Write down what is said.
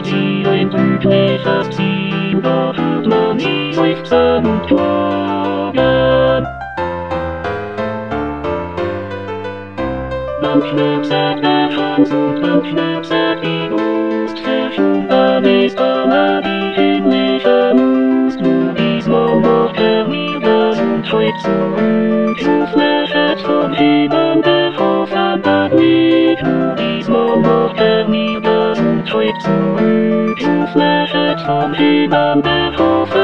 die ein dunkles Ziel, da hört man nie seufzen und klagen. Dann knipset der Schwanz und dann knipset die Brust, verschwunden ist alle die himmlische Lust. Du diesmal macht wieder und schwebt zurück, du flächet von Himmel der Hoffnung nicht. Du diesmal macht wieder und schwebt zurück, du flächet von Himmel der Hoffnung.